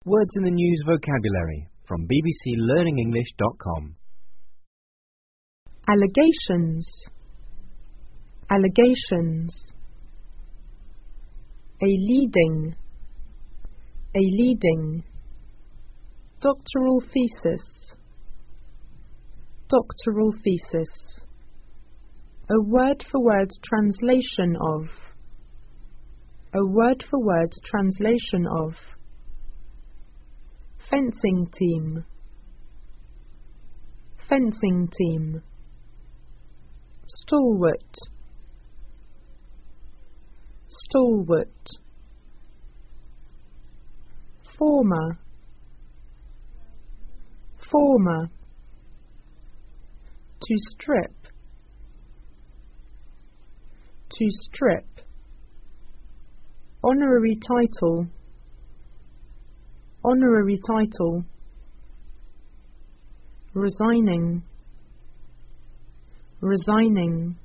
Words in the News vocabulary from bbclearningenglish.com. Allegations. Allegations. A leading. A leading. Doctoral thesis. Doctoral thesis. A word-for-word translation of. A word-for-word translation of. Fencing team. Fencing team. Stalwart. Stalwart. Former. Former. To strip. To strip. Honorary title. Honorary title. Resigning. Resigning.